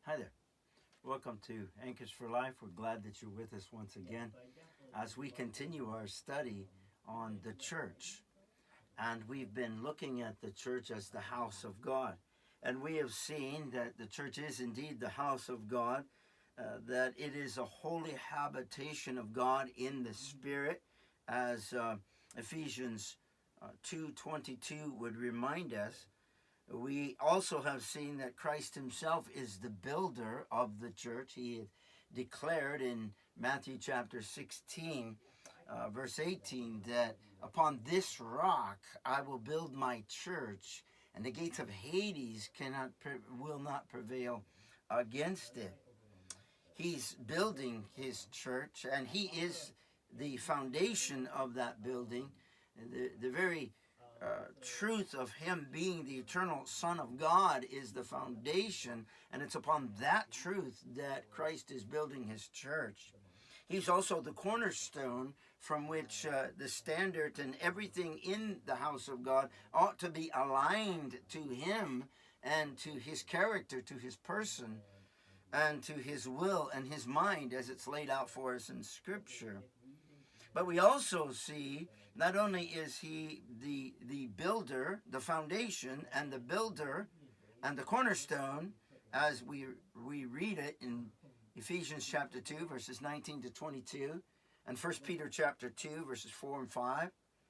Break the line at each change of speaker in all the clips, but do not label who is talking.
Hi there. Welcome to Anchors for Life. We're glad that you're with us once again as we continue our study on the church. And we've been looking at the church as the house of God. And we have seen that the church is indeed the house of God, that it is a holy habitation of God in the Spirit, as Ephesians 2:22 would remind us. We also have seen that Christ himself is the builder of the church. He had declared in Matthew chapter 16, verse 18, that upon this rock I will build my church, and the gates of Hades will not prevail against it. He's building his church, and he is the foundation of that building. The very truth of him being the eternal Son of God is the foundation, and it's upon that truth that Christ is building his church. He's also the cornerstone from which the standard and everything in the house of God ought to be aligned to him and to his character, to his person, and to his will and his mind as it's laid out for us in Scripture. But we also see not only is he the builder, the foundation, and the builder and the cornerstone, as we read it in Ephesians chapter 2, verses 19 to 22, and 1 Peter chapter 2, verses 4 and 5.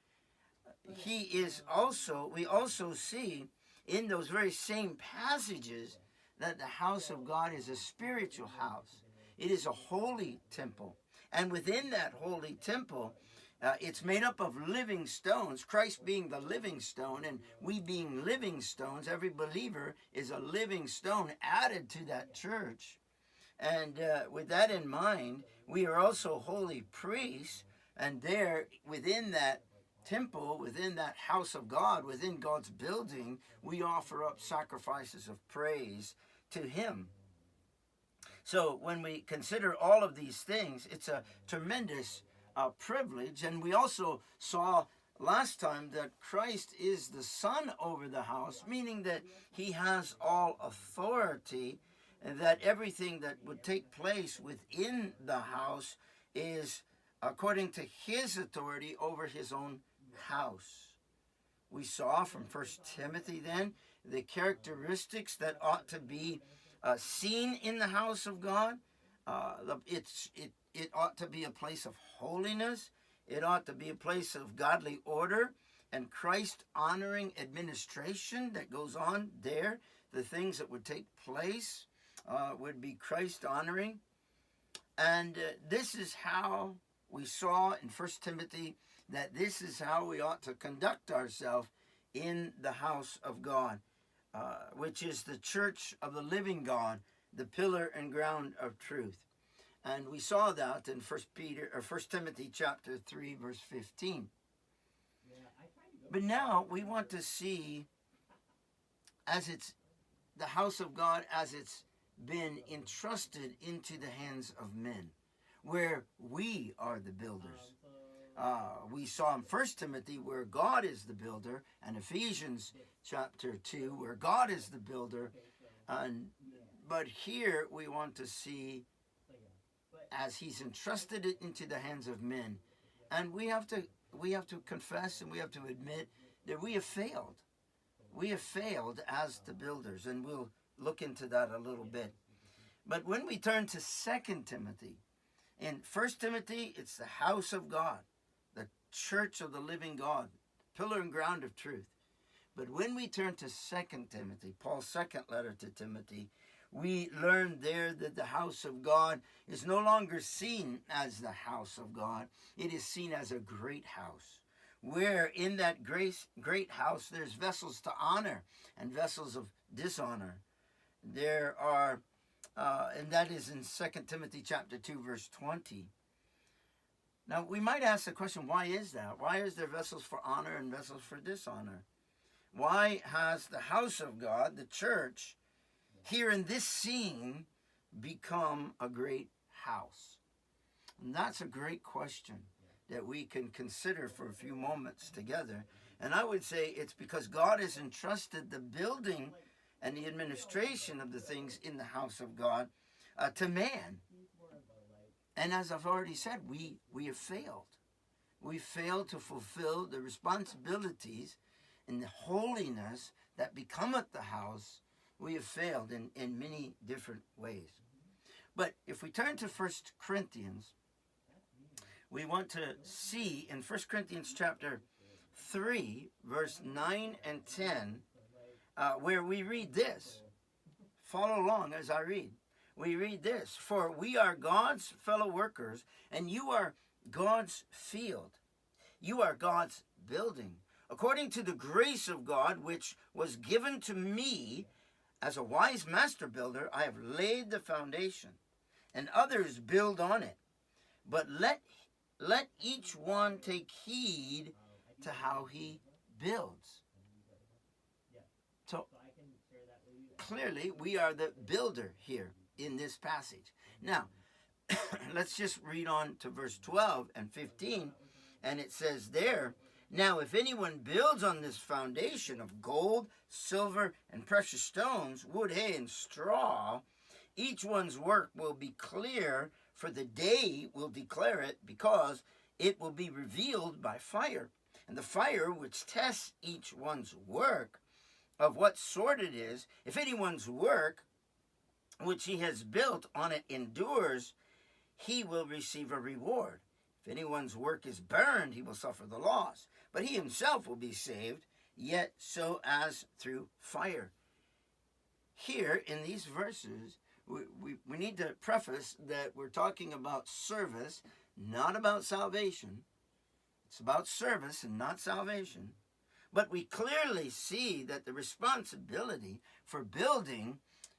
We also see in those very same passages that the house of God is a spiritual house. It is a holy temple. And within that holy temple, it's made up of living stones, Christ being the living stone, and we being living stones. Every believer is a living stone added to that church. And with that in mind, we are also holy priests, and there within that temple, within that house of God, within God's building, we offer up sacrifices of praise to him. So when we consider all of these things, it's a tremendous privilege. And we also saw last time that Christ is the Son over the house, meaning that he has all authority, and that everything that would take place within the house is according to his authority over his own house. We saw from 1 Timothy then the characteristics that ought to be seen in the house of God. It ought to be a place of holiness. It ought to be a place of godly order and Christ-honoring administration that goes on there. The things that would take place would be Christ-honoring. And this is how we saw in 1 Timothy that this is how we ought to conduct ourselves in the house of God, which is the church of the living God, the pillar and ground of truth. And we saw that in 1 Timothy chapter 3, verse 15. But now we want to see as it's the house of God as it's been entrusted into the hands of men, where we are the builders. We saw in 1 Timothy where God is the builder, and Ephesians chapter 2 where God is the builder. But here we want to see as he's entrusted it into the hands of men. And we have to confess and we have to admit that we have failed. We have failed as the builders, and we'll look into that a little bit. But when we turn to 2 Timothy, in 1 Timothy, it's the house of God, the church of the living God, pillar and ground of truth. But when we turn to 2 Timothy, Paul's second letter to Timothy, we learn there that the house of God is no longer seen as the house of God. It is seen as a great house, where in that great house there's vessels to honor and vessels of dishonor. There are, and that is in 2 Timothy chapter 2, verse 20. Now, we might ask the question, why is that? Why is there vessels for honor and vessels for dishonor? Why has the house of God, the church, here in this scene, become a great house? And that's a great question that we can consider for a few moments together. And I would say it's because God has entrusted the building and the administration of the things in the house of God to man. And as I've already said, we have failed. We failed to fulfill the responsibilities and the holiness that becometh the house. We have failed in many different ways. But if we turn to 1 Corinthians, we want to see in 1 Corinthians chapter 3, verse 9 and 10, where we read this. Follow along as I read. We read this: "For we are God's fellow workers, and you are God's field. You are God's building. According to the grace of God, which was given to me as a wise master builder, I have laid the foundation, and others build on it. But let each one take heed to how he builds." So clearly, we are the builder here in this passage. Now, let's just read on to verse 12 and 15, and it says there, "Now if anyone builds on this foundation of gold, silver, and precious stones, wood, hay, and straw, each one's work will be clear, for the day will declare it, because it will be revealed by fire. And the fire which tests each one's work, of what sort it is, if anyone's work which he has built on it endures, he will receive a reward. If anyone's work is burned, he will suffer the loss, but he himself will be saved, yet so as through fire." Here in these verses, we need to preface that we're talking about service, not about salvation. It's about service and not salvation. But we clearly see that the responsibility for building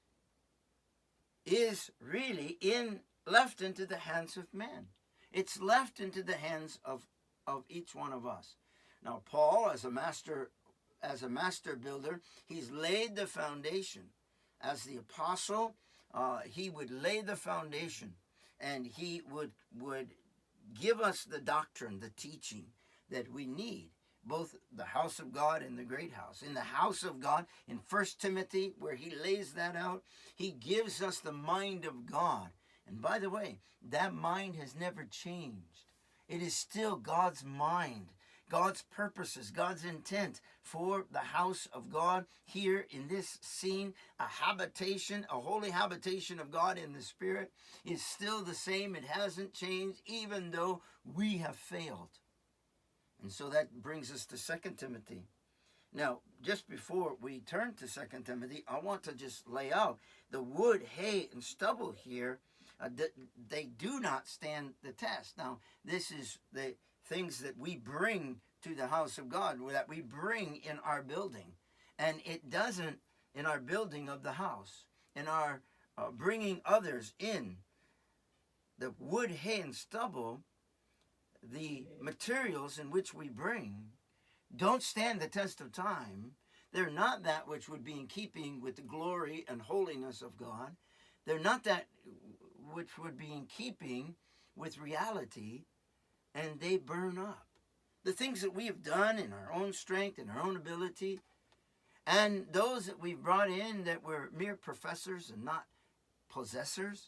is really left into the hands of man. It's left into the hands of each one of us. Now, Paul, as a master builder, he's laid the foundation. As the apostle, he would lay the foundation, and he would give us the doctrine, the teaching that we need, both the house of God and the great house. In the house of God, in 1 Timothy, where he lays that out, he gives us the mind of God. And by the way, that mind has never changed. It is still God's mind, God's purposes, God's intent for the house of God here in this scene. A habitation, a holy habitation of God in the Spirit is still the same. It hasn't changed, even though we have failed. And so that brings us to 2 Timothy. Now, just before we turn to 2 Timothy, I want to just lay out the wood, hay, and stubble here. They do not stand the test. Now, this is the things that we bring to the house of God, that we bring in our building. And it doesn't in our building of the house, in our bringing others in. The wood, hay, and stubble, the materials in which we bring, don't stand the test of time. They're not that which would be in keeping with the glory and holiness of God. They're not that which would be in keeping with reality, and they burn up. The things that we have done in our own strength and our own ability, and those that we've brought in that were mere professors and not possessors,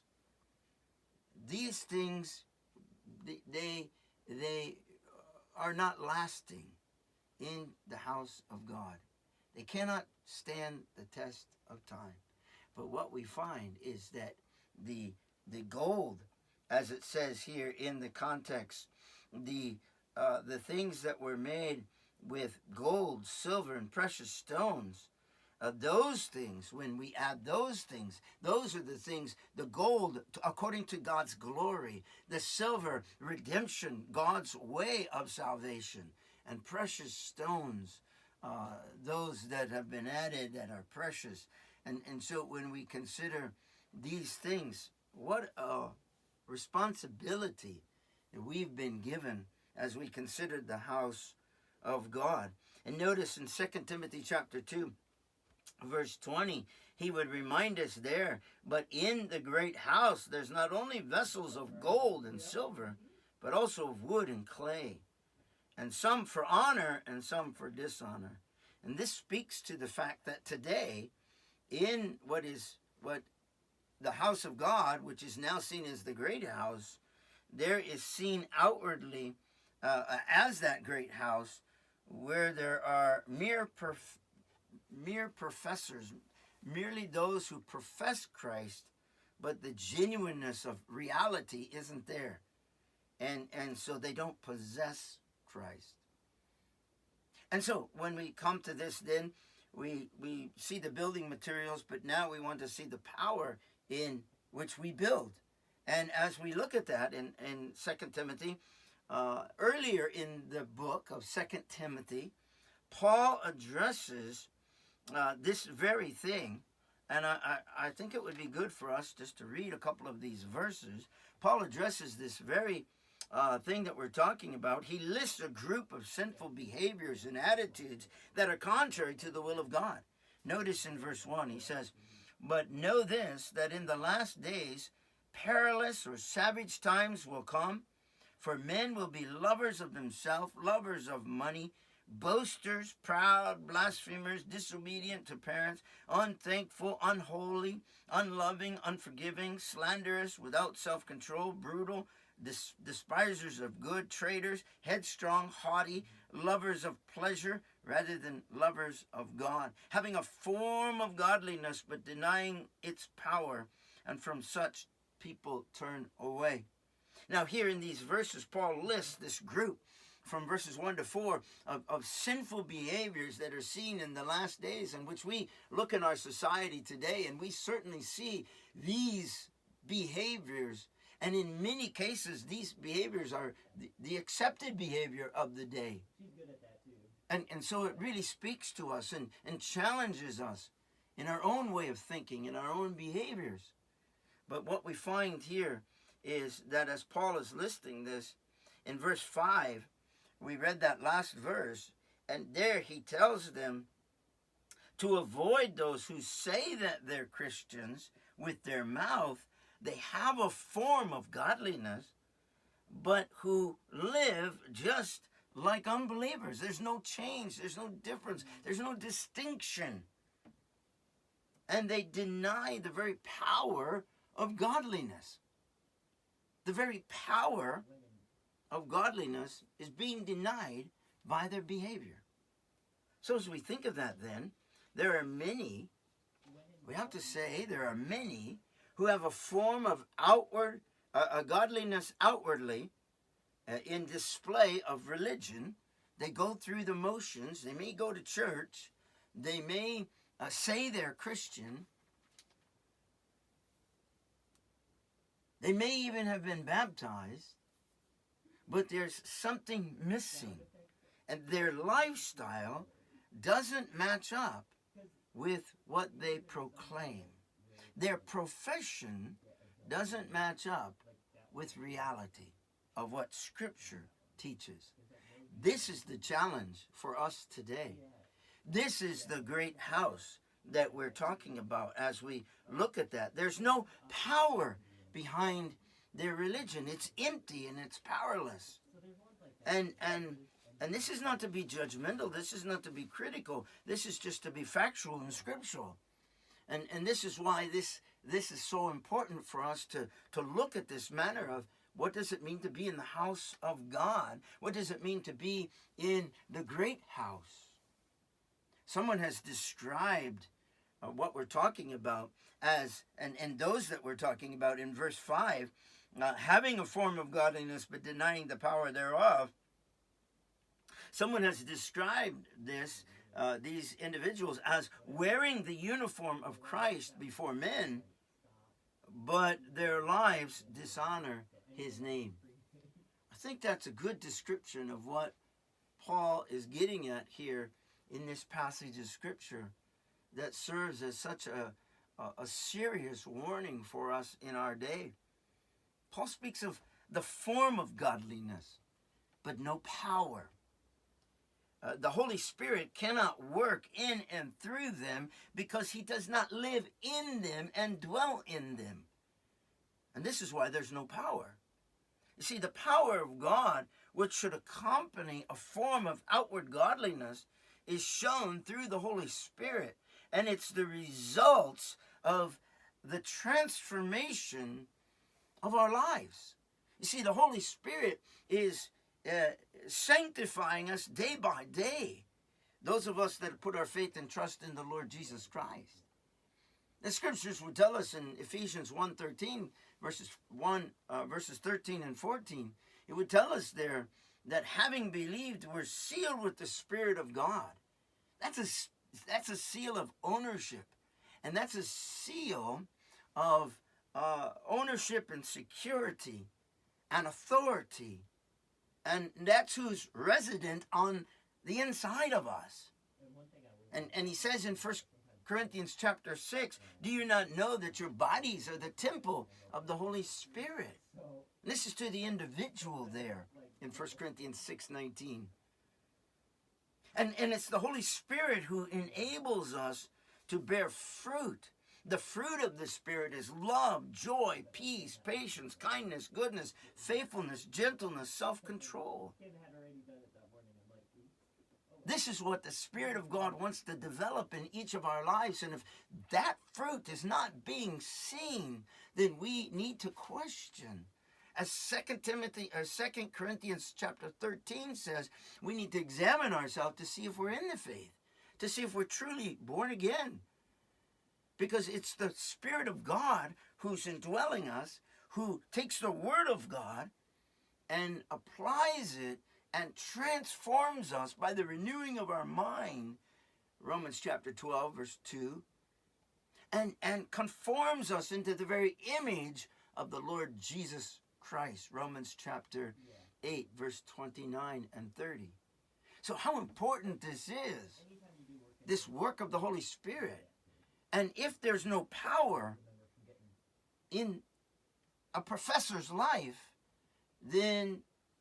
these things, they are not lasting in the house of God. They cannot stand the test of time. But what we find is that the gold, as it says here in the context, the things that were made with gold, silver, and precious stones, those things, when we add those things, those are the things, the gold, according to God's glory, the silver, redemption, God's way of salvation, and precious stones, those that have been added that are precious. And so when we consider these things, what a responsibility that we've been given as we consider the house of God. And notice in 2 Timothy chapter 2, verse 20, he would remind us there, "But in the great house there's not only vessels of gold and silver, but also of wood and clay, and some for honor and some for dishonor." And this speaks to the fact that today in what the house of God, which is now seen as the great house, there is seen outwardly as that great house, where there are mere professors, merely those who profess Christ, but the genuineness of reality isn't there. And so they don't possess Christ. And so when we come to this, then we see the building materials, but now we want to see the power in which we build. And as we look at that in 2 Timothy, earlier in the book of 2 Timothy, Paul addresses this very thing. And I think it would be good for us just to read a couple of these verses. Paul addresses this very thing that we're talking about. He lists a group of sinful behaviors and attitudes that are contrary to the will of God. Notice in verse 1, he says, "But know this, that in the last days perilous or savage times will come, for men will be lovers of themselves, lovers of money, boasters, proud, blasphemers, disobedient to parents, unthankful, unholy, unloving, unforgiving, slanderous, without self-control, brutal, despisers of good, traitors, headstrong, haughty, lovers of pleasure rather than lovers of God, having a form of godliness but denying its power, and from such people turn away." Now here in these verses, Paul lists this group from verses 1 to 4 of sinful behaviors that are seen in the last days, in which we look in our society today, and we certainly see these behaviors. And in many cases, these behaviors are the accepted behavior of the day.
She's good at that too.
And so it really speaks to us and challenges us in our own way of thinking, in our own behaviors. But what we find here is that as Paul is listing this, in verse 5, we read that last verse, and there he tells them to avoid those who say that they're Christians with their mouth. They have a form of godliness, but who live just like unbelievers. There's no change. There's no difference. There's no distinction. And they deny the very power of godliness. The very power of godliness is being denied by their behavior. So as we think of that then, there are many, we have to say, there are many who have a form of outward, a godliness outwardly in display of religion. They go through the motions. They may go to church. They may say they're Christian. They may even have been baptized, but there's something missing. And their lifestyle doesn't match up with what they proclaim. Their profession doesn't match up with reality of what Scripture teaches. This is the challenge for us today. This is the great house that we're talking about as we look at that. There's no power behind their religion. It's empty and it's powerless. And this is not to be judgmental. This is not to be critical. This is just to be factual and scriptural. And this is why this is so important for us to look at this matter of what does it mean to be in the house of God? What does it mean to be in the great house? Someone has described what we're talking about as, and those that we're talking about in verse 5, having a form of godliness but denying the power thereof. Someone has described this, these individuals, as wearing the uniform of Christ before men, but their lives dishonor his name. I think that's a good description of what Paul is getting at here in this passage of Scripture that serves as such a serious warning for us in our day. Paul speaks of the form of godliness, but no power. The Holy Spirit cannot work in and through them because he does not live in them and dwell in them. And this is why there's no power. You see, the power of God, which should accompany a form of outward godliness, is shown through the Holy Spirit. and it's the results of the transformation of our lives. You see, the Holy Spirit is sanctifying us day by day. Those of us that put our faith and trust in the Lord Jesus Christ. The scriptures would tell us in Ephesians 1:13, verses 13 and 14, it would tell us there that having believed, we're sealed with the Spirit of God. That's a seal of ownership. And that's a seal of ownership and security and authority. And that's who's resident on the inside of us. And he says in 1 Corinthians chapter 6, do you not know that your bodies are the temple of the Holy Spirit? And this is to the individual there in 1 Corinthians 6:19. And it's the Holy Spirit who enables us to bear fruit. The fruit of the Spirit is love, joy, peace, patience, kindness, goodness, faithfulness, gentleness, self-control. This is what the Spirit of God wants to develop in each of our lives. And if that fruit is not being seen, then we need to question. As 2 Corinthians chapter 13 says, we need to examine ourselves to see if we're in the faith, to see if we're truly born again. Because it's the Spirit of God who's indwelling us, who takes the Word of God and applies it and transforms us by the renewing of our mind, Romans chapter 12, verse 2, and conforms us into the very image of the Lord Jesus Christ, Romans chapter 8, verse 29 and 30. So how important this is, this work of the Holy Spirit. And if there's no power in a professor's life, then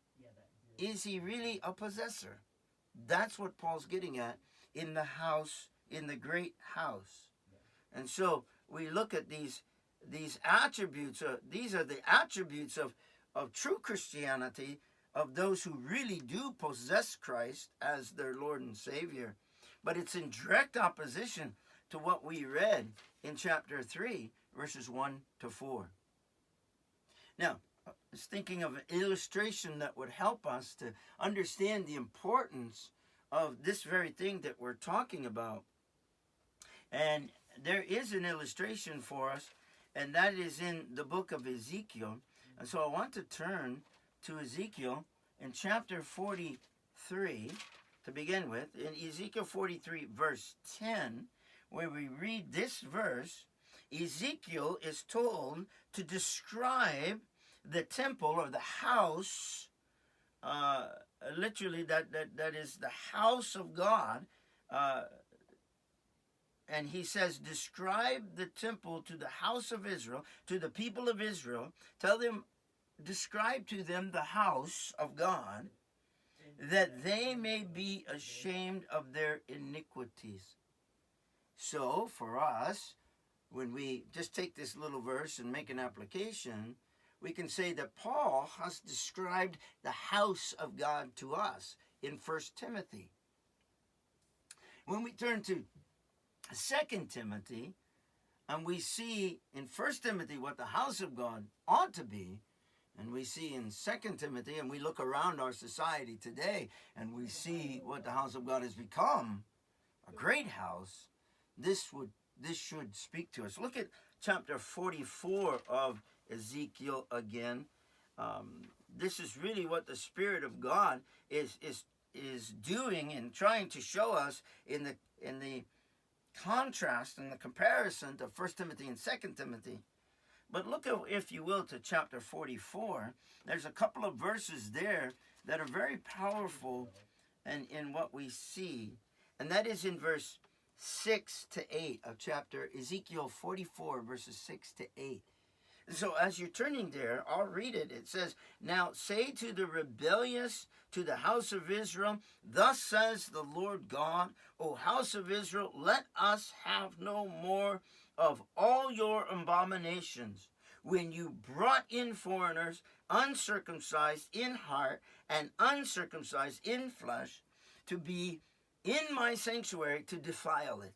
is he really a possessor? That's what Paul's getting at in the house, in the great house. And so we look at these attributes. These are the attributes of true Christianity, of those who really do possess Christ as their Lord and Savior. But it's in direct opposition to what we read in chapter 3, verses 1 to 4. Now, I was thinking of an illustration that would help us to understand the importance of this very thing that we're talking about. And there is an illustration for us, and that is in the book of Ezekiel. And so I want to turn to Ezekiel in chapter 43 to begin with. In Ezekiel 43, verse 10, where we read this verse, Ezekiel is told to describe the temple or the house, literally that is the house of God. And he says, describe the temple to the house of Israel, to the people of Israel. Tell them, describe to them the house of God, that they may be ashamed of their iniquities. So, for us, when we just take this little verse and make an application, we can say that Paul has described the house of God to us in 1 Timothy. When we turn to 2 Timothy, and we see in 1 Timothy what the house of God ought to be, and we see in 2 Timothy, and we look around our society today, and we see what the house of God has become, a great house, this should speak to us. Look at chapter 44 of Ezekiel again. This is really what the Spirit of God is doing and trying to show us in the contrast and the comparison to 1 Timothy and 2 Timothy. But look at, if you will, to chapter 44. There's a couple of verses there that are very powerful in what we see. And that is in verse 6 to 8 of chapter Ezekiel 44, verses 6 to 8. So as you're turning there, I'll read it. It says, now say to the rebellious, to the house of Israel, thus says the Lord God, O house of Israel, let us have no more of all your abominations, when you brought in foreigners, uncircumcised in heart and uncircumcised in flesh, to be in my sanctuary to defile it.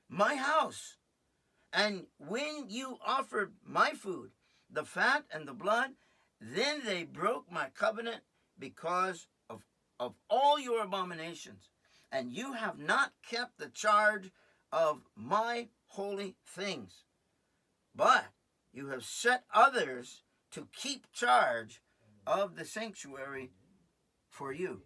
my house. And when you offered my food, the fat and the blood, then they broke my covenant because of all your abominations. And you have not kept the charge of my holy things, but you have set others to keep charge of the sanctuary for you.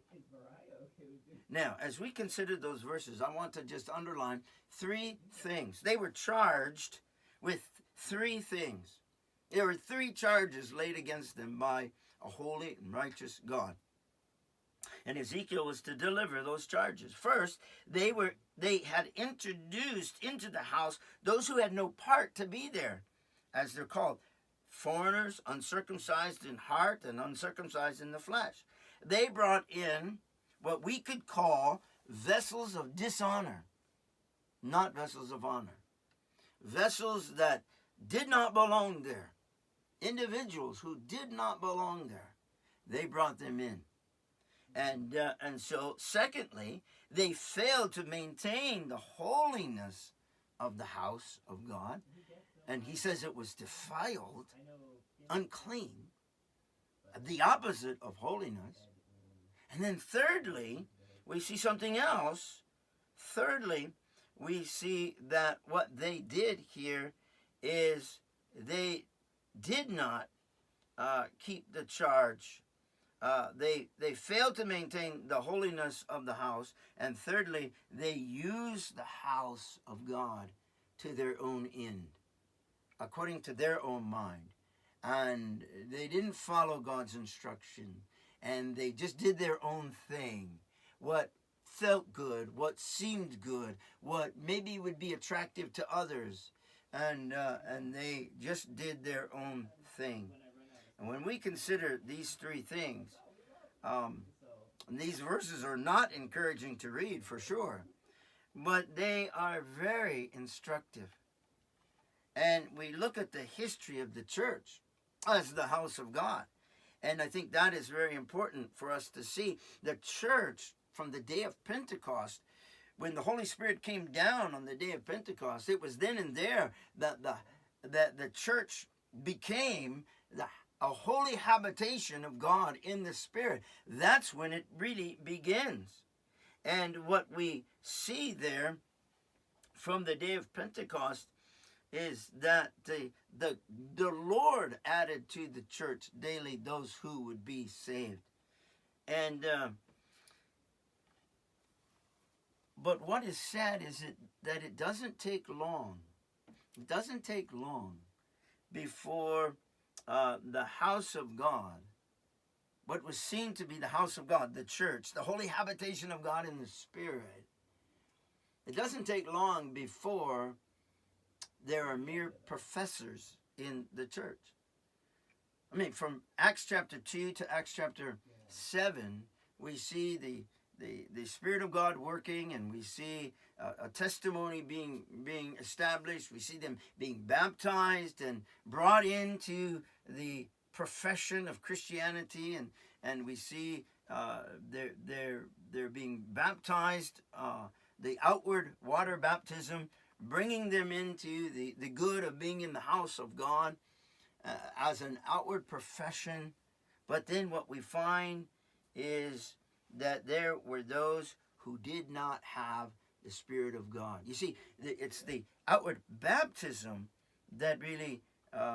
Now, as we consider those verses, I want to just underline three things. They were charged with three things. There were three charges laid against them by a holy and righteous God. And Ezekiel was to deliver those charges. First, they had introduced into the house those who had no part to be there, as they're called, foreigners, uncircumcised in heart and uncircumcised in the flesh. They brought in what we could call vessels of dishonor, not vessels of honor. Vessels that did not belong there. Individuals who did not belong there. They brought them in. And so, secondly, they failed to maintain the holiness of the house of God. And he says it was defiled, unclean, the opposite of holiness. And then thirdly, we see something else. Thirdly, we see that what they did here is they did not keep the charge. They failed to maintain the holiness of the house. And thirdly, they used the house of God to their own end, according to their own mind. And they didn't follow God's instruction. And they just did their own thing. What felt good, what seemed good, what maybe would be attractive to others. And they just did their own thing. And when we consider these three things, these verses are not encouraging to read for sure, but they are very instructive. And we look at the history of the church as the house of God. And I think that is very important for us to see. The church, from the day of Pentecost, when the Holy Spirit came down on the day of Pentecost, it was then and there that the church became a holy habitation of God in the Spirit. That's when it really begins. And what we see there from the day of Pentecost is that the Lord added to the church daily those who would be saved. And but what is sad is that it doesn't take long. It doesn't take long before the house of God, what was seen to be the house of God, the church, the holy habitation of God in the Spirit, it doesn't take long before there are mere professors in the church. I mean, from Acts chapter 2 to Acts chapter 7, we see the Spirit of God working, and we see a testimony being established. We see them being baptized and brought into the profession of Christianity, and we see they're being baptized, the outward water baptism, bringing them into the good of being in the house of God as an outward profession. But then what we find is that there were those who did not have the Spirit of God. You see, it's the outward baptism that really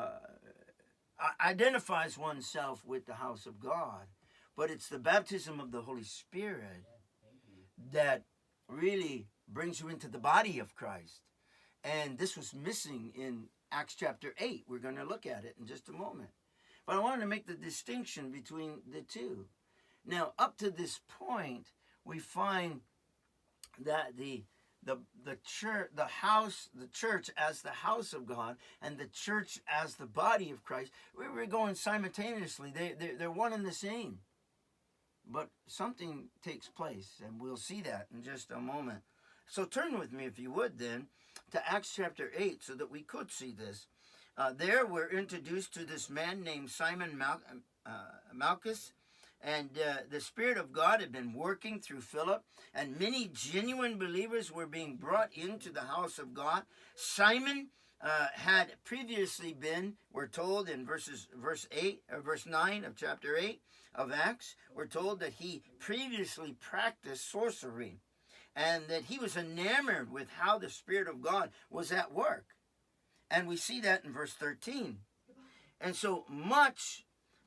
identifies oneself with the house of God. But it's the baptism of the Holy Spirit that really brings you into the body of Christ. And this was missing in Acts chapter 8. We're going to look at it in just a moment. But I wanted to make the distinction between the two. Now, up to this point, we find that the church, the church as the house of God, and the church as the body of Christ, we're going simultaneously. They're one and the same. But something takes place, and we'll see that in just a moment. So turn with me, if you would, then, to Acts chapter 8, so that we could see this. There we're introduced to this man named Simon Malchus. And the Spirit of God had been working through Philip, and many genuine believers were being brought into the house of God. Simon had previously been, we're told in verse 9 of chapter 8 of Acts, we're told that he previously practiced sorcery, and that he was enamored with how the Spirit of God was at work. And we see that in verse 13. And so much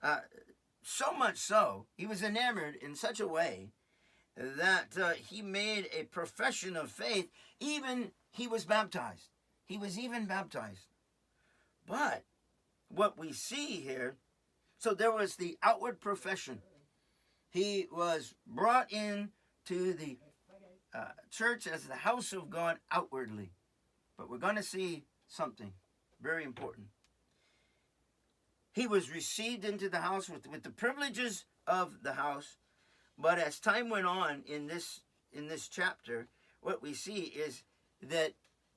so, he was enamored in such a way that he made a profession of faith. Even he was baptized. He was even baptized. But what we see here, so there was the outward profession. He was brought in to the church as the house of God outwardly. But we're going to see something very important. He was received into the house with the privileges of the house. But as time went on in this chapter, what we see is that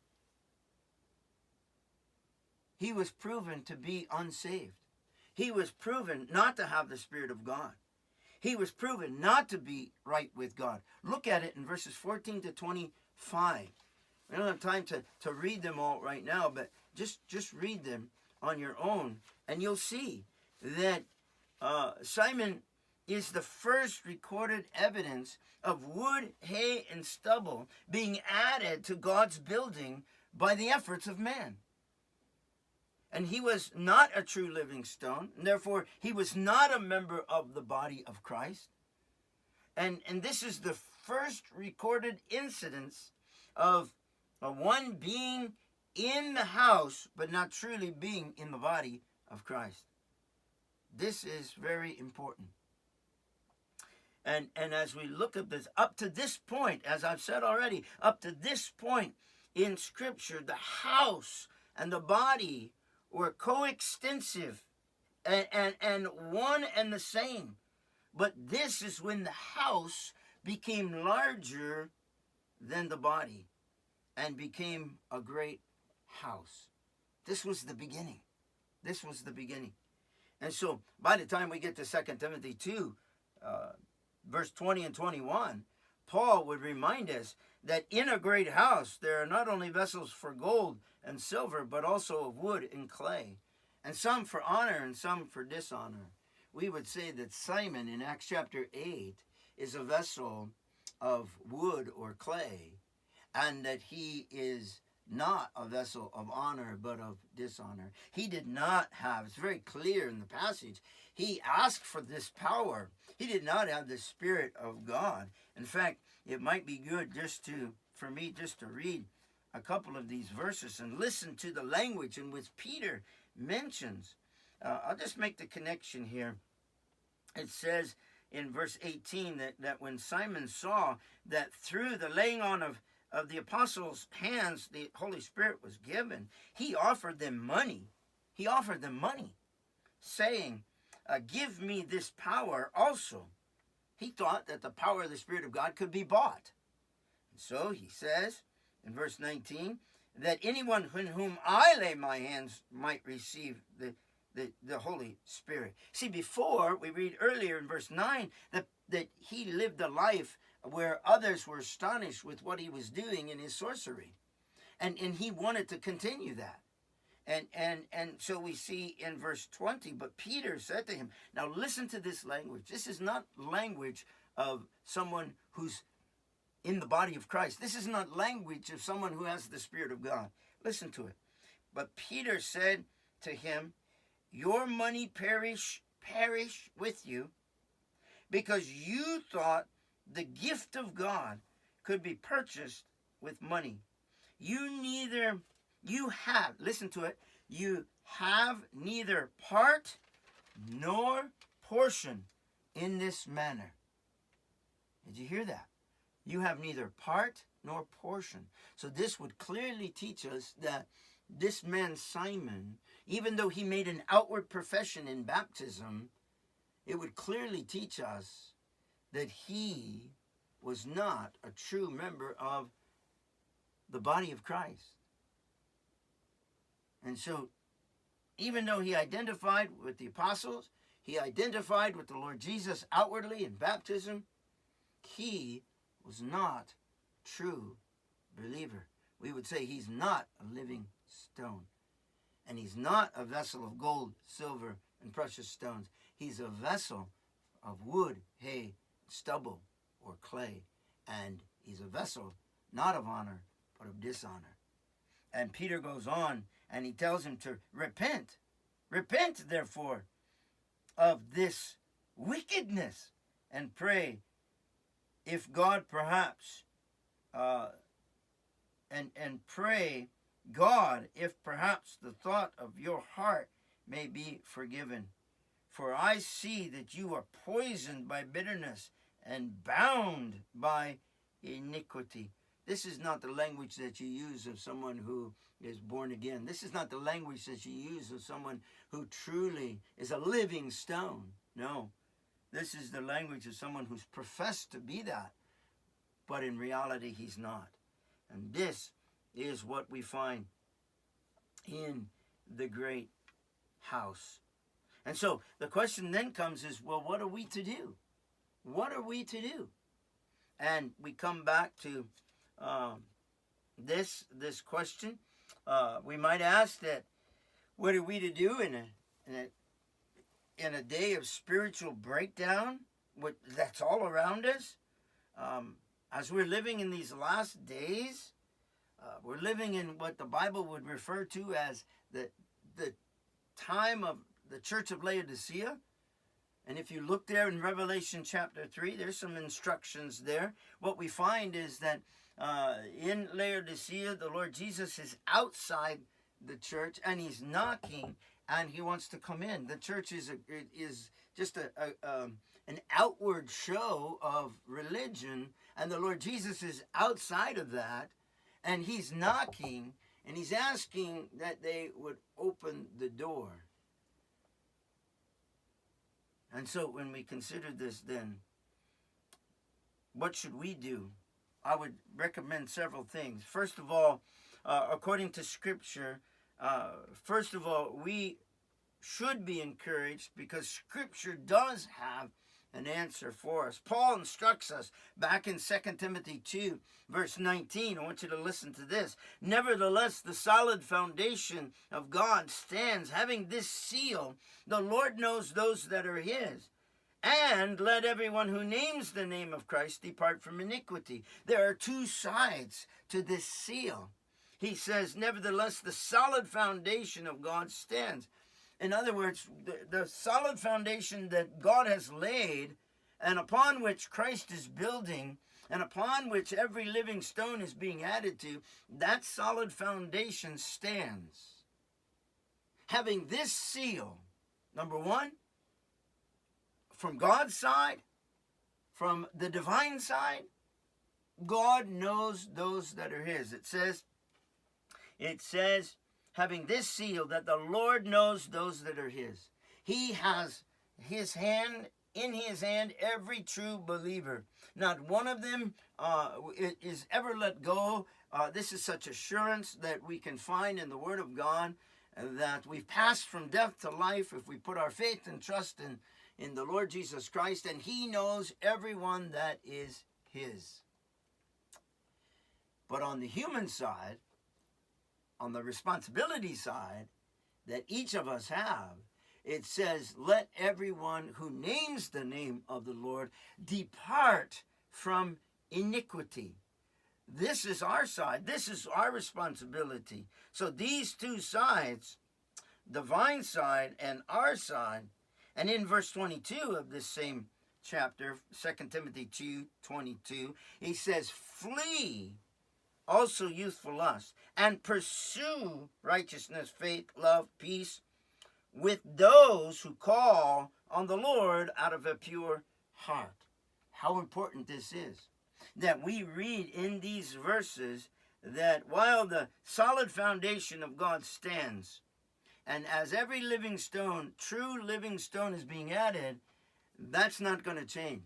he was proven to be unsaved. He was proven not to have the Spirit of God. He was proven not to be right with God. Look at it in verses 14 to 25. We don't have time to read them all right now, but just read them on your own, and you'll see that Simon is the first recorded evidence of wood, hay, and stubble being added to God's building by the efforts of man. And he was not a true living stone, and therefore he was not a member of the body of Christ. And this is the first recorded incidence of one being in the house, but not truly being in the body of Christ. This is very important. And as we look at this, up to this point, as I've said already, up to this point in Scripture, the house and the body were coextensive and one and the same. But this is when the house became larger than the body and became a great house. This was the beginning. This was the beginning. And so by the time we get to 2 Timothy 2, verse 20 and 21, Paul would remind us that in a great house there are not only vessels for gold and silver, but also of wood and clay, and some for honor and some for dishonor. We would say that Simon in Acts chapter 8 is a vessel of wood or clay, and that he is not a vessel of honor, but of dishonor. He did not have, it's very clear in the passage, he asked for this power. He did not have the Spirit of God. In fact, it might be good for me to read a couple of these verses and listen to the language in which Peter mentions. I'll just make the connection here. It says in verse 18 that when Simon saw that through the laying on of the apostles' hands the Holy Spirit was given, he offered them money. He offered them money, saying, give me this power also. He thought that the power of the Spirit of God could be bought. And so he says in verse 19 that anyone in whom I lay my hands might receive the Holy Spirit. See, before, we read earlier in verse 9 that he lived a life where others were astonished with what he was doing in his sorcery. And he wanted to continue that. And so we see in verse 20, but Peter said to him, now listen to this language. This is not language of someone who's in the body of Christ. This is not language of someone who has the Spirit of God. Listen to it. But Peter said to him, your money perish with you, because you thought the gift of God could be purchased with money. You have neither part nor portion in this manner. Did you hear that? You have neither part nor portion. So this would clearly teach us that this man Simon, even though he made an outward profession in baptism, it would clearly teach us that he was not a true member of the body of Christ. And so, even though he identified with the apostles, he identified with the Lord Jesus outwardly in baptism, he was not a true believer. We would say he's not a living stone. And he's not a vessel of gold, silver, and precious stones. He's a vessel of wood, hay, stubble, or clay. And he's a vessel not of honor, but of dishonor. And Peter goes on and he tells him to repent. Repent, therefore, of this wickedness and pray if God perhaps, and pray God if perhaps the thought of your heart may be forgiven. For I see that you are poisoned by bitterness and bound by iniquity. This is not the language that you use of someone who is born again. This is not the language that you use of someone who truly is a living stone. No, this is the language of someone who's professed to be that, but in reality he's not. And this is what we find in the great house. And so the question then comes is, well, what are we to do? What are we to do? And we come back to this question. We might ask that, what are we to do in a day of spiritual breakdown that's all around us? As we're living in these last days, we're living in what the Bible would refer to as the time of the church of Laodicea. And if you look there in Revelation chapter 3, there's some instructions there. What we find is that in Laodicea, the Lord Jesus is outside the church and he's knocking and he wants to come in. The church is just an outward show of religion, and the Lord Jesus is outside of that, and he's knocking and he's asking that they would open the door. And so when we consider this, then what should we do? I would recommend several things. First of all, according to Scripture, we should be encouraged because Scripture does have an answer for us. Paul instructs us back in 2 Timothy 2, verse 19. I want you to listen to this. Nevertheless, the solid foundation of God stands, having this seal: the Lord knows those that are his. And let everyone who names the name of Christ depart from iniquity. There are two sides to this seal. He says, nevertheless, the solid foundation of God stands. In other words, the solid foundation that God has laid and upon which Christ is building and upon which every living stone is being added to, that solid foundation stands. Having this seal, number one, from God's side, from the divine side, God knows those that are his. It says, having this seal, that the Lord knows those that are his. He has his hand, in his hand, every true believer. Not one of them is ever let go. This is such assurance that we can find in the Word of God, that we've passed from death to life if we put our faith and trust in the Lord Jesus Christ, and he knows everyone that is his. But on the human side, on the responsibility side that each of us have, it says, let everyone who names the name of the Lord depart from iniquity. This is our side. This is our responsibility. So these two sides, divine side and our side, and in verse 22 of this same chapter, 2 Timothy 2:22, he says, flee also youthful lust, and pursue righteousness, faith, love, peace, with those who call on the Lord out of a pure heart. How important this is, that we read in these verses that while the solid foundation of God stands, and as every living stone, true living stone, is being added, that's not going to change.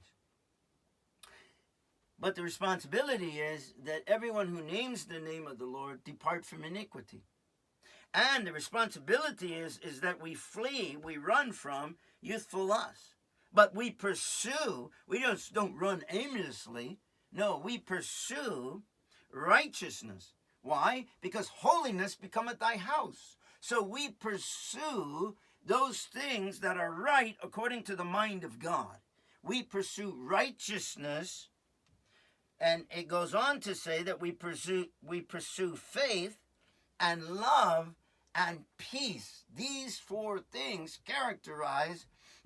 But the responsibility is that everyone who names the name of the Lord depart from iniquity. And the responsibility is that we flee, we run from youthful lust. But we pursue, we just don't run aimlessly. No, we pursue righteousness. Why? Because holiness becometh thy house. So we pursue those things that are right according to the mind of God. We pursue righteousness, and it goes on to say that we pursue faith and love and peace. These four things characterize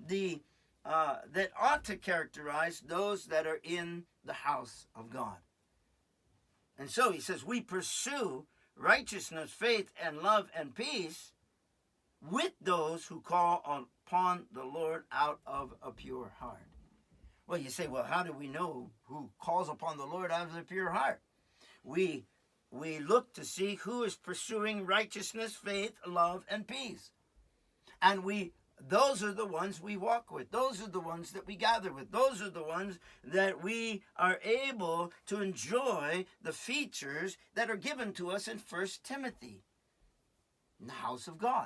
that ought to characterize those that are in the house of God. And so he says we pursue righteousness, faith, and love and peace with those who call upon the Lord out of a pure heart. Well, you say, well, how do we know who calls upon the Lord out of a pure heart? We look to see who is pursuing righteousness, faith, love, and peace. And those are the ones we walk with. Those are the ones that we gather with. Those are the ones that we are able to enjoy the features that are given to us in 1 Timothy, in the house of God.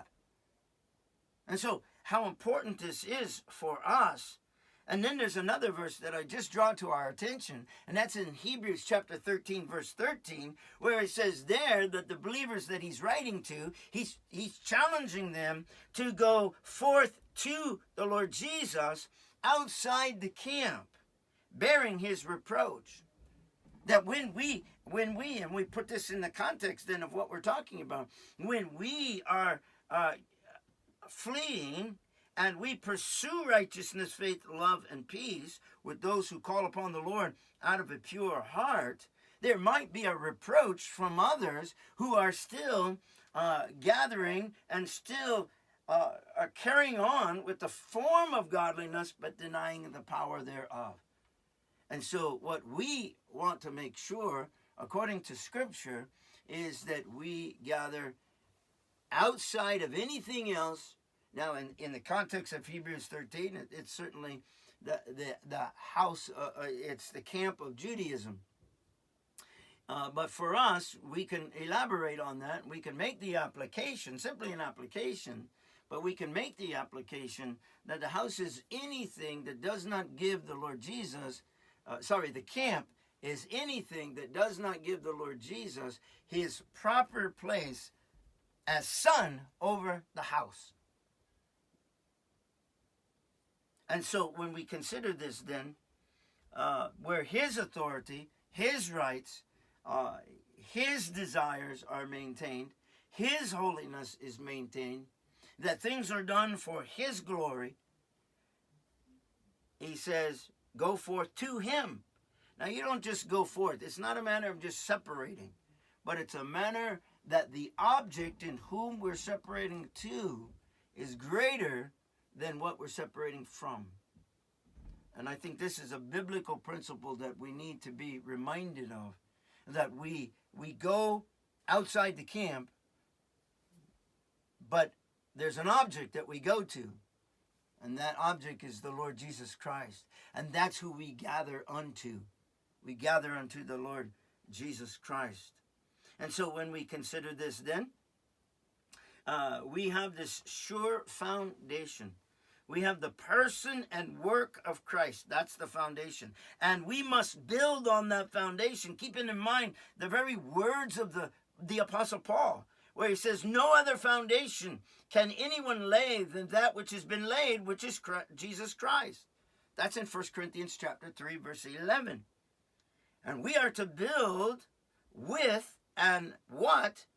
And so, how important this is for us. And then there's another verse that I just draw to our attention, and that's in Hebrews chapter 13, verse 13, where it says there that the believers that he's writing to, he's challenging them to go forth to the Lord Jesus outside the camp, bearing his reproach. That when we put this in the context then of what we're talking about, when we are fleeing, and we pursue righteousness, faith, love, and peace with those who call upon the Lord out of a pure heart, there might be a reproach from others who are still gathering and still are carrying on with the form of godliness, but denying the power thereof. And so what we want to make sure, according to Scripture, is that we gather outside of anything else. Now, in the context of Hebrews 13, it's certainly the house, it's the camp of Judaism. But for us, we can elaborate on that. We can make the application, simply an application, but we can make the application that the house is anything that does not give the Lord Jesus, the camp is anything that does not give the Lord Jesus his proper place as son over the house. And so when we consider this then, where his authority, his rights, his desires are maintained, his holiness is maintained, that things are done for his glory, he says, go forth to him. Now you don't just go forth. It's not a matter of just separating, but it's a matter that the object in whom we're separating to is greater than what we're separating from. And I think this is a biblical principle that we need to be reminded of, that we go outside the camp, but there's an object that we go to, and that object is the Lord Jesus Christ. And that's who we gather unto. We gather unto the Lord Jesus Christ. And so when we consider this then, we have this sure foundation. We have the person and work of Christ. That's the foundation. And we must build on that foundation, keeping in mind the very words of the Apostle Paul, where he says, no other foundation can anyone lay than that which has been laid, which is Jesus Christ. That's in 1 Corinthians chapter 3, verse 11. And we are to build with and what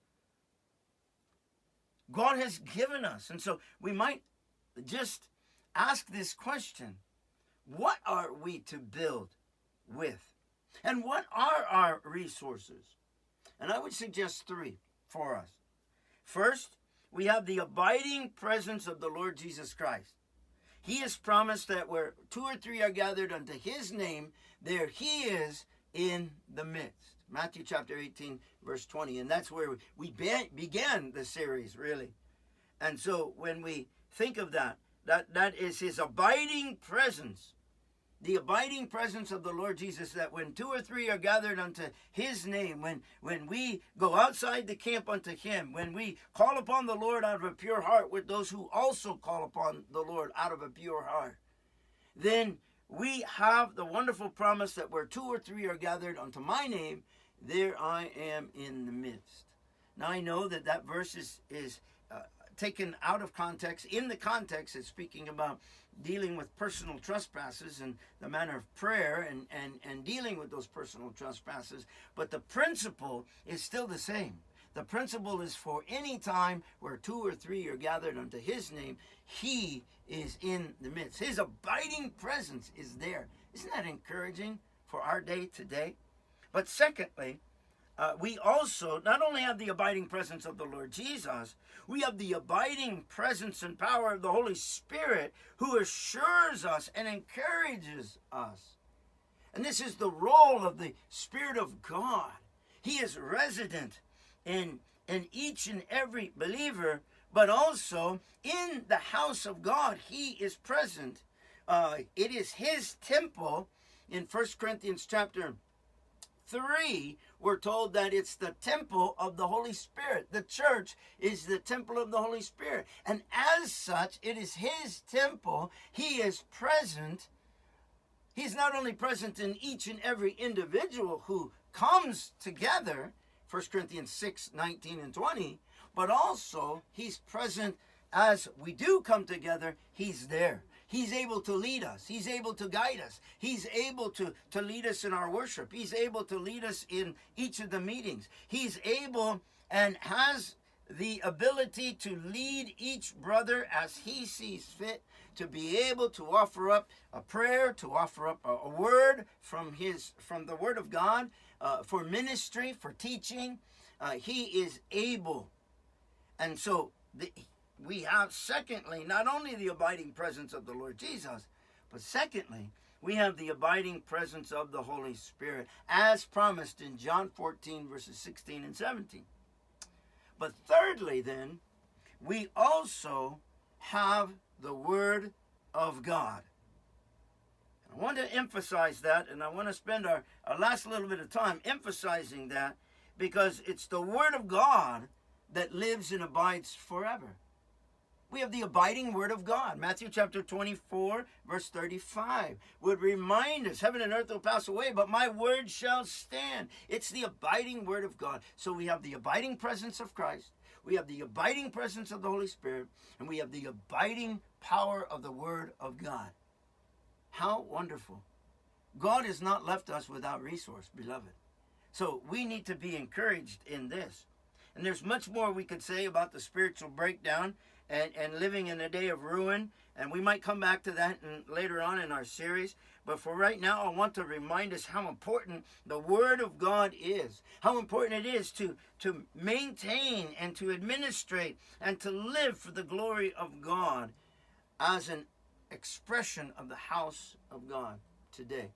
God has given us. And so we might just ask this question: what are we to build with? And what are our resources? And I would suggest three for us. First, we have the abiding presence of the Lord Jesus Christ. He has promised that where two or three are gathered unto his name, there he is in the midst. Matthew chapter 18, verse 20. And that's where we began the series, really. And so when we think of that is his abiding presence. the abiding presence of the Lord Jesus, that when two or three are gathered unto his name, when we go outside the camp unto him, when we call upon the Lord out of a pure heart with those who also call upon the Lord out of a pure heart, then we have the wonderful promise that where two or three are gathered unto my name, there I am in the midst. Now I know that that verse is taken out of context. In the context, it's speaking about dealing with personal trespasses and the manner of prayer and dealing with those personal trespasses. But the principle is still the same. The principle is for any time where two or three are gathered unto his name, he is in the midst. His abiding presence is there. Isn't that encouraging for our day today? But secondly, we also not only have the abiding presence of the Lord Jesus, we have the abiding presence and power of the Holy Spirit, who assures us and encourages us. And this is the role of the Spirit of God. He is resident in each and every believer, but also in the house of God. He is present. It is his temple. In 1 Corinthians chapter 3, we're told that it's the temple of the Holy Spirit. The church is the temple of the Holy Spirit. And as such, it is his temple. He is present. He's not only present in each and every individual who comes together, 1 Corinthians 6, 19 and 20, but also he's present as we do come together. He's there. He's able to lead us. He's able to guide us. He's able to lead us in our worship. He's able to lead us in each of the meetings. He's able and has the ability to lead each brother as he sees fit, to be able to offer up a prayer, to offer up a word from the Word of God, for ministry, for teaching. He is able. And so we have, secondly, not only the abiding presence of the Lord Jesus, but secondly, we have the abiding presence of the Holy Spirit, as promised in John 14, verses 16 and 17. But thirdly, then, we also have the Word of God. I want to emphasize that, and I want to spend our last little bit of time emphasizing that, because it's the Word of God that lives and abides forever. We have the abiding Word of God. Matthew chapter 24, verse 35 would remind us, heaven and earth will pass away, but my word shall stand. It's the abiding Word of God. So we have the abiding presence of Christ. We have the abiding presence of the Holy Spirit. And we have the abiding power of the Word of God. How wonderful. God has not left us without resource, beloved. So we need to be encouraged in this. And there's much more we could say about the spiritual breakdown and living in a day of ruin. And we might come back to that later on in our series. But for right now, I want to remind us how important the Word of God is. How important it is to maintain and to administrate and to live for the glory of God as an expression of the house of God today.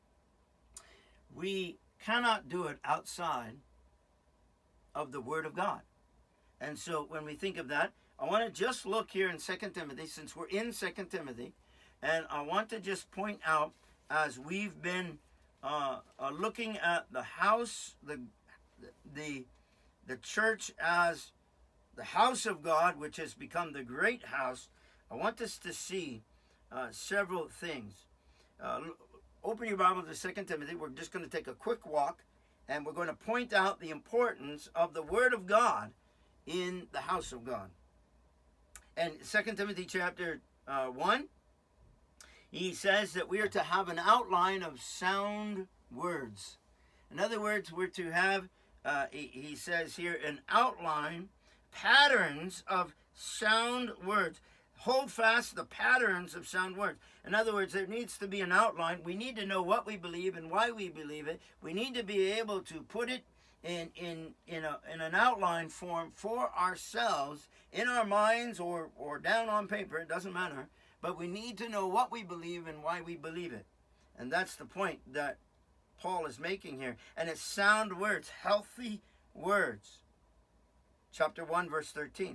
We cannot do it outside of the Word of God. And so when we think of that, I want to just look here in 2 Timothy, since we're in 2 Timothy, and I want to just point out, as we've been looking at the house, the church as the house of God, which has become the great house, I want us to see several things. Open your Bible to 2 Timothy. We're just going to take a quick walk, and we're going to point out the importance of the Word of God in the house of God. And 2 Timothy chapter 1, he says that we are to have an outline of sound words. In other words, we're to have, he says here, an outline, patterns of sound words. Hold fast the patterns of sound words. In other words, there needs to be an outline. We need to know what we believe and why we believe it. We need to be able to put it in an outline form for ourselves, in our minds or down on paper. It doesn't matter. But we need to know what we believe and why we believe it. And that's the point that Paul is making here. And it's sound words, healthy words. Chapter 1, verse 13.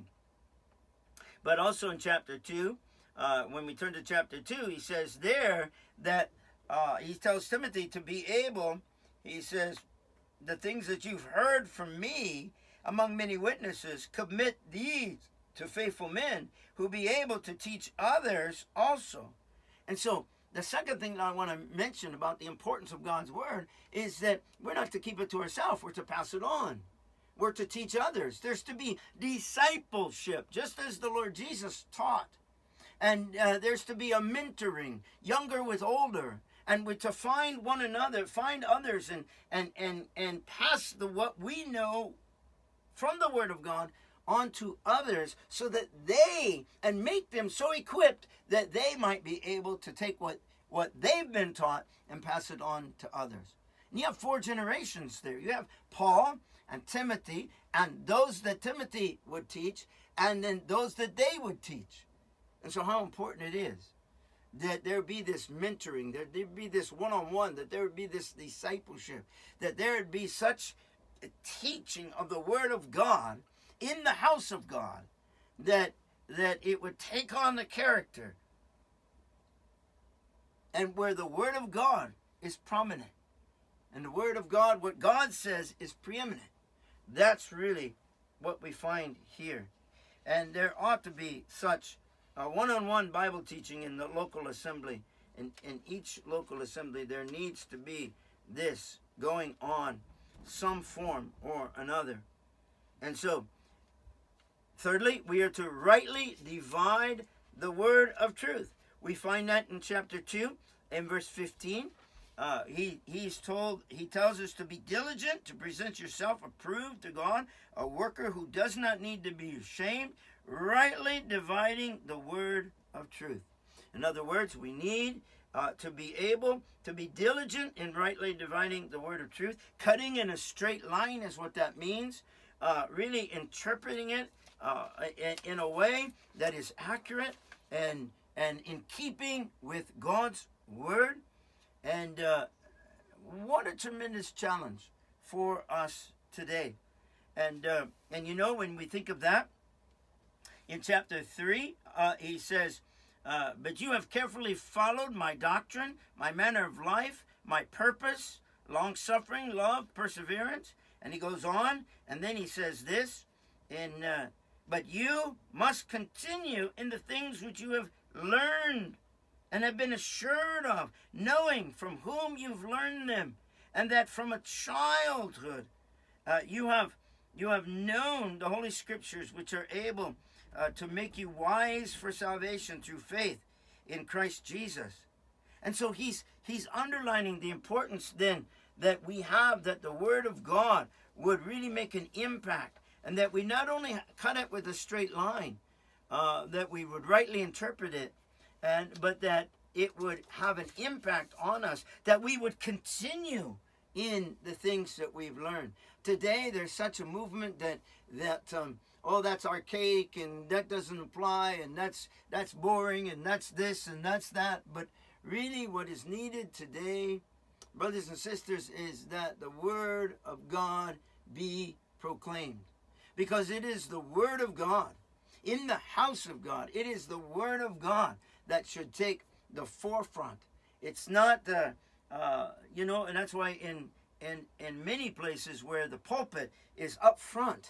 But also in chapter 2, when we turn to chapter 2, he says there that he tells Timothy to be able, he says, the things that you've heard from me among many witnesses, commit these to faithful men who be able to teach others also. And so the second thing that I want to mention about the importance of God's word is that we're not to keep it to ourselves, we're to pass it on. We're to teach others. There's to be discipleship, just as the Lord Jesus taught. And there's to be a mentoring, younger with older. And we're to find one another, find others, and pass what we know from the Word of God on to others, so that and make them so equipped that they might be able to take what they've been taught and pass it on to others. And you have 4 generations there. You have Paul and Timothy, and those that Timothy would teach, and then those that they would teach. And so how important it is that there be this mentoring, that there be this one-on-one, that there would be this discipleship, that there would be such a teaching of the Word of God in the house of God, that it would take on the character, and where the Word of God is prominent, and the Word of God, what God says, is preeminent. That's really what we find here. And there ought to be such one-on-one Bible teaching in the local assembly. In each local assembly, there needs to be this going on, some form or another. And so, thirdly, we are to rightly divide the word of truth. We find that in chapter 2, in verse 15. He tells us to be diligent, to present yourself approved to God, a worker who does not need to be ashamed, rightly dividing the word of truth. In other words, we need to be able to be diligent in rightly dividing the word of truth. Cutting in a straight line is what that means. Really interpreting it in a way that is accurate and in keeping with God's word. And what a tremendous challenge for us today. And you know, when we think of that, in chapter 3, he says, but you have carefully followed my doctrine, my manner of life, my purpose, long-suffering, love, perseverance. And he goes on, and then he says this, but you must continue in the things which you have learned and have been assured of, knowing from whom you've learned them, and that from a childhood you have known the Holy Scriptures, which are able to make you wise for salvation through faith in Christ Jesus. And so he's underlining the importance then that we have, that the Word of God would really make an impact, and that we not only cut it with a straight line, that we would rightly interpret it, but that it would have an impact on us, that we would continue in the things that we've learned. Today, there's such a movement that that's archaic, and that doesn't apply, and that's boring, and that's this, and that's that. But really, what is needed today, brothers and sisters, is that the Word of God be proclaimed. Because it is the Word of God, in the house of God, it is the Word of God that should take the forefront. It's not and that's why in many places where the pulpit is up front,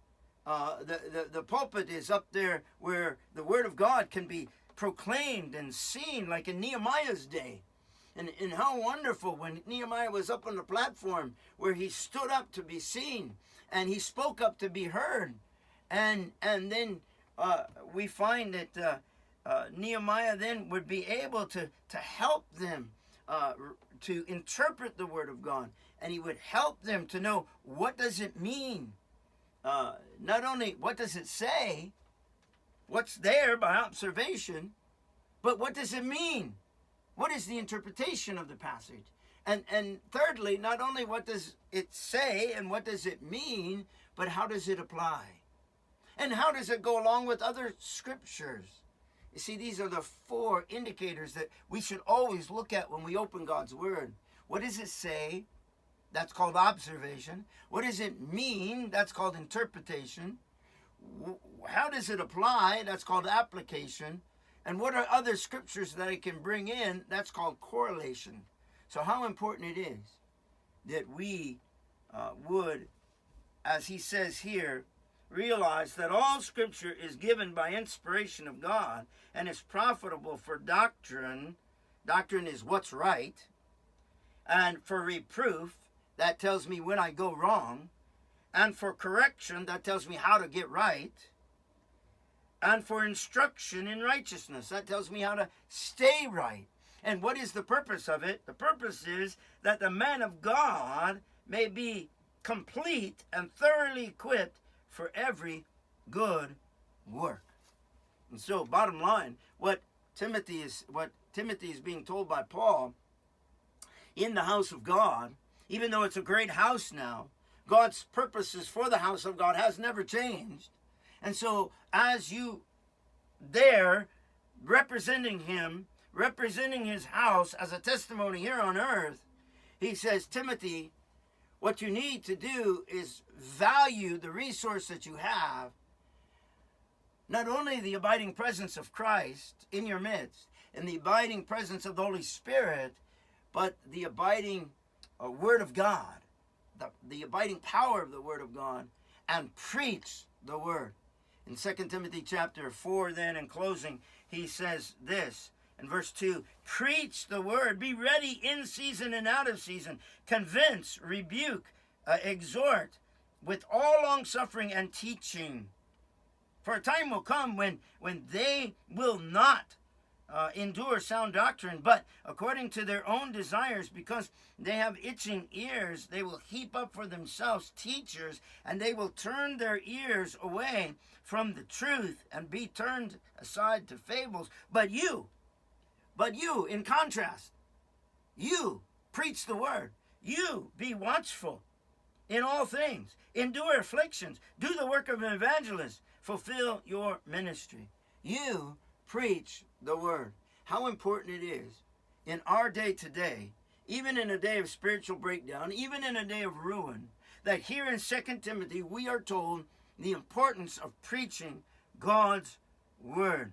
the pulpit is up there where the Word of God can be proclaimed and seen, like in Nehemiah's day. And how wonderful when Nehemiah was up on the platform, where he stood up to be seen and he spoke up to be heard. And then we find that Nehemiah then would be able to help them to interpret the Word of God, and he would help them to know, what does it mean? Not only what does it say, what's there by observation, but what does it mean? What is the interpretation of the passage? And thirdly, not only what does it say and what does it mean, but how does it apply? And how does it go along with other scriptures? You see, these are the 4 indicators that we should always look at when we open God's Word. What does it say? That's called observation. What does it mean? That's called interpretation. How does it apply? That's called application. And what are other scriptures that I can bring in? That's called correlation. So how important it is that we would, as he says here, realize that all scripture is given by inspiration of God and is profitable for doctrine. Doctrine is what's right. And for reproof, that tells me when I go wrong. And for correction, that tells me how to get right. And for instruction in righteousness, that tells me how to stay right. And what is the purpose of it? The purpose is that the man of God may be complete and thoroughly equipped for every good work. And so, bottom line, what Timothy is being told by Paul in the house of God, even though it's a great house now, God's purposes for the house of God has never changed. And so, as you there representing him, representing his house as a testimony here on earth, he says, Timothy, what you need to do is value the resource that you have, not only the abiding presence of Christ in your midst and the abiding presence of the Holy Spirit, but the abiding Word of God, the abiding power of the Word of God, and preach the Word. In 2 Timothy chapter 4, then, in closing, he says this, in verse 2, preach the Word, be ready in season and out of season, convince, rebuke, exhort, with all long-suffering and teaching. For a time will come when they will not endure sound doctrine, but according to their own desires, because they have itching ears, they will heap up for themselves teachers, and they will turn their ears away from the truth and be turned aside to fables. But you, in contrast, you preach the word. You be watchful in all things. Endure afflictions. Do the work of an evangelist. Fulfill your ministry. You preach the word. How important it is in our day today, even in a day of spiritual breakdown, even in a day of ruin, that here in 2 Timothy we are told the importance of preaching God's word.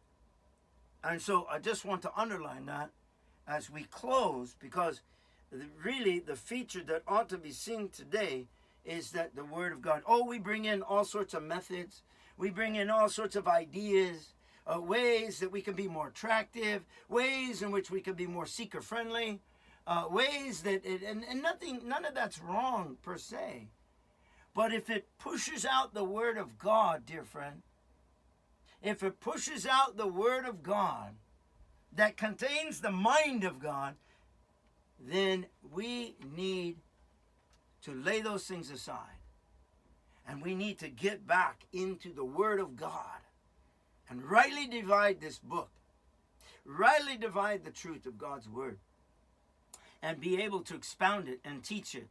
And so I just want to underline that as we close, because really the feature that ought to be seen today is that the word of God. Oh, we bring in all sorts of methods. We bring in all sorts of ideas, ways that we can be more attractive, ways in which we can be more seeker-friendly, ways that, none of that's wrong per se. But if it pushes out the word of God, dear friend, if it pushes out the word of God that contains the mind of God, then we need to lay those things aside. And we need to get back into the word of God and rightly divide this book, rightly divide the truth of God's word, and be able to expound it and teach it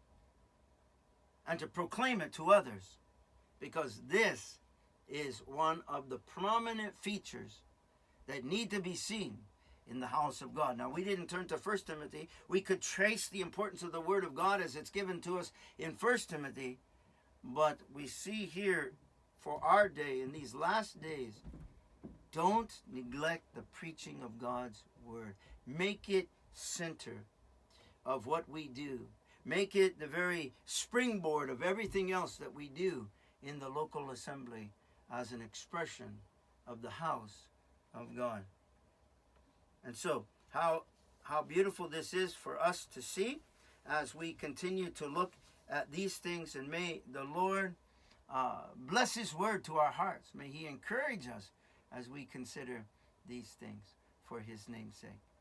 and to proclaim it to others, because this is one of the prominent features that need to be seen in the house of God. Now, we didn't turn to 1 Timothy. We could trace the importance of the word of God as it's given to us in 1 Timothy, but we see here for our day, in these last days, don't neglect the preaching of God's word. Make it center of what we do. Make it the very springboard of everything else that we do in the local assembly as an expression of the house of God. And so, how beautiful this is for us to see as we continue to look at these things. And may the Lord bless his word to our hearts. May he encourage us as we consider these things for his name's sake.